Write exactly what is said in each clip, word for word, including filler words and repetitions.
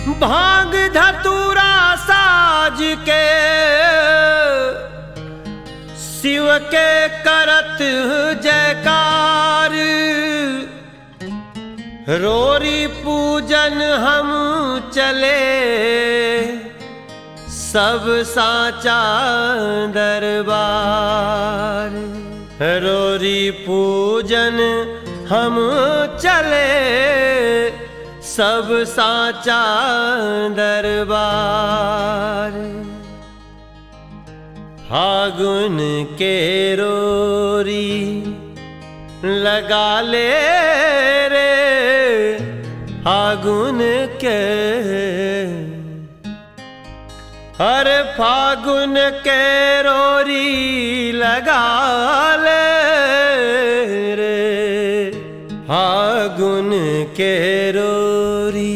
भांग धतूरा साज के शिव के करत जयकार, रोरी पूजन हम चले सब साचा दरबार। रोरी पूजन हम चले सब साचा दरबार। फागुन के रोरी लगा ले रे फागुन के, अरे फागुन के रोरी लगा ले रे फागुन के रोरी,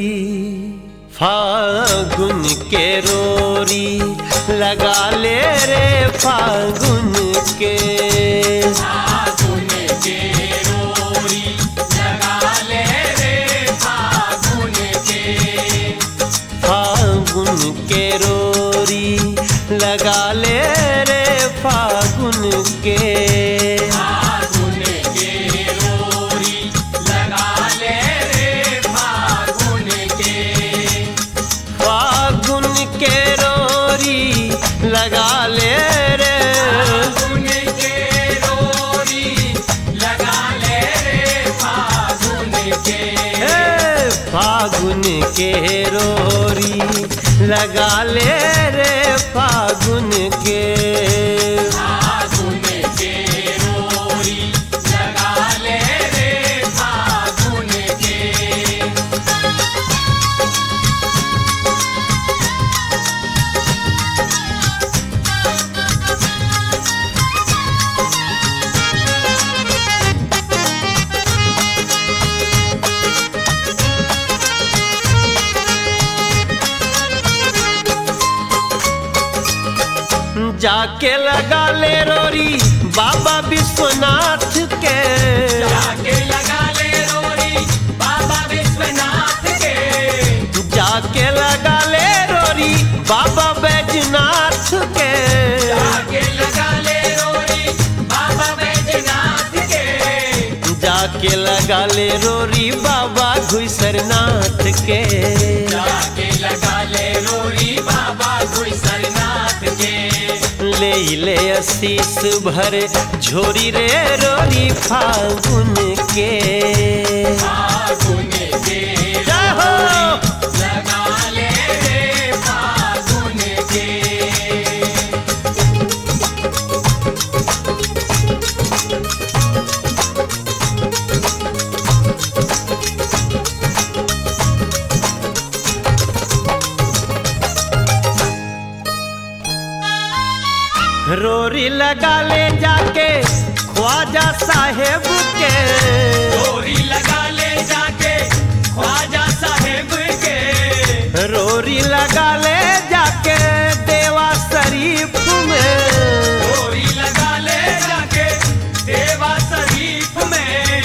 फागुन के रोरी लगा ले रे फागुन के, फागुन के रोरी लगा ले रे फागुन के, फागुन के रोरी लगा ले रे फागुन के, फागुन के रोरी लगा ले रे फागुन के, फागुन के रोरी लगा ले रे, फागुन के रोरी लगा ले रे फागुन के, ए, फागुन के रोरी लगा ले रे फागुन के, फागुन के रोरी लगा ले रे फागुन के। जाके लगा ले रोरी बाबा विश्वनाथ के, जाके लगा ले रोरी बाबा विश्वनाथ के, जाके लगा ले रोरी बाबा बैजनाथ के, जाके लगा ले रोरी बाबा बैजनाथ के, जाके लगा ले रोरी बाबा घुसरनाथ के, जाके लगा ले रोरी बाबा घुसरनाथ के, ले ले आशीष भर झोरी रे रोरी फागुन के, फागुन के जय हो। रोरी लगा ले रे फागुन के। रोरी लगा ले जाके ख्वाजा साहेब के, रोरी लगा ले जाके ख्वाजा साहेब के, रोरी लगा ले जाके देवा शरीफ में, रोरी लगा ले जाके देवा शरीफ में,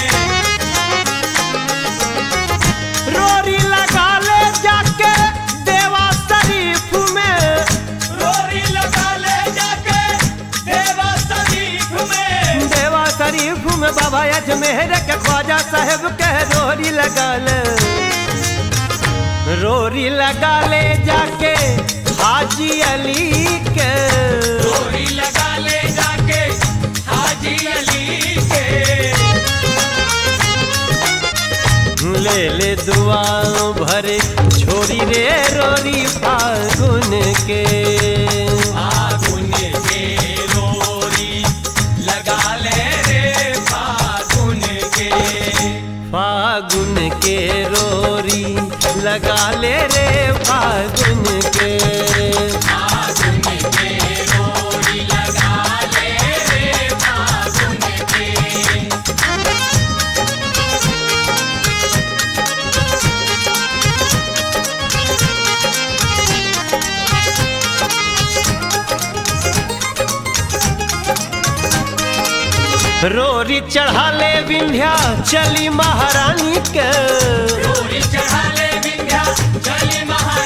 रोरी लगा ले जाके देवा शरीफ में, रोरी लगा ले जाके देवा शरीफ में, देवा शरीफ में बाबा अजमेर के ख्वाजा साहेब के रोरी लगा ले, रोरी लगा ले जाके हाजी अली के, रोरी लगा ले जाके हाजी अली के, ले ले दुआ भरे छोरी रे रोरी फागुन के, फागुन के रोरी लगा ले रे फागुन के, फागुन के रोरी लगा ले रे फागुन के, फागुन के रोरी लगा ले रे फागुन के। रोरी चढ़ा ले विंध्या चली महारानी के, रोरी चढ़ा ले विंध्या चली महारानी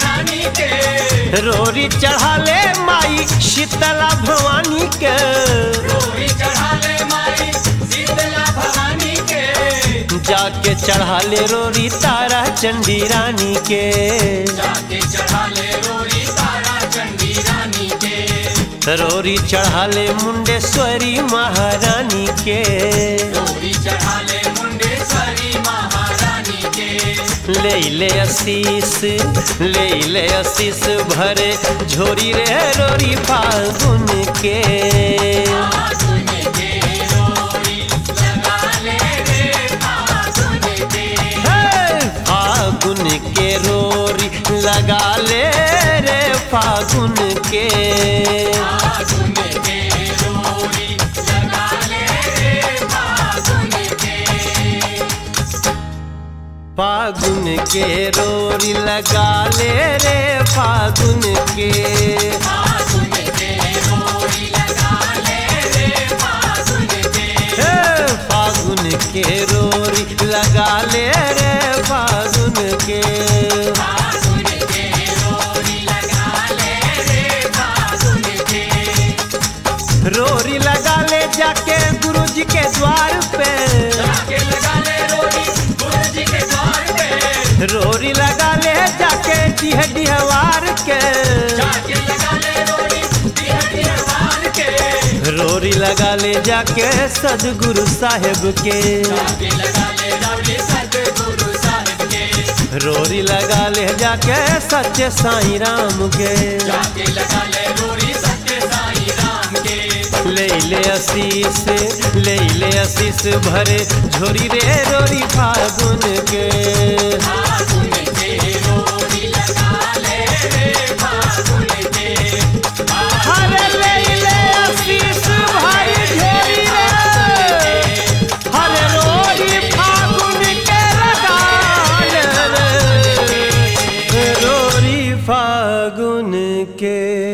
रोरी चढ़ा ले माई शीतला भवानी के रोरी चढ़ा ले माई शीतला भवानी के जाके चढ़ा ले रोरी तारा चंडी रानी के जाके चढ़ा ले रोरी तारा चंडी रानी के रोरी चढ़ा ले मुंडेश्वरी महारानी के रोरी चढ़ा ले मुंडेश्वरी महारानी के ले ले आशीष ले ले आशीष भरे झोरी रे रोरी फागुन के फागुन के रोरी लगा ले रे फागुन के हे! फागुन के रोरी लगा ले रे फागुन के फागुन के रोरी लगा ले रे फागुन के फागुन के रोरी लगा ले रे फागुन के फागुन के रोरी लगा ले रे फागुन के हे! फागुन के रोरी लगा ले रे फागुन के फागुन के रोरी लगा ले रे फागुन के रोरी लगा ले जाके गुरु जी के द्वार पे जाके लगा ले रोरी गुरु जी के द्वार पे रोरी लगा ले जाके डीह डीहवार के जाके लगा ले रोरी दिया दियावान के रोरी लगा ले जाके सदगुरु साहेब के जाके लगा ले रोरी सतगुरु साहिब के रोरी लगा ले जाके सच्चे साईं राम के जाके लगा ले रोरी सत्य साईं राम के ले ले आशीष ले ले आशीष भरे झोरी रे रोरी फागुन के फागुन के रोरी लगा ले रे फागुन के हरे ले ले आशीष भाई झोरी रे हरे रोरी फागुन के लगा ले रे रोरी फागुन के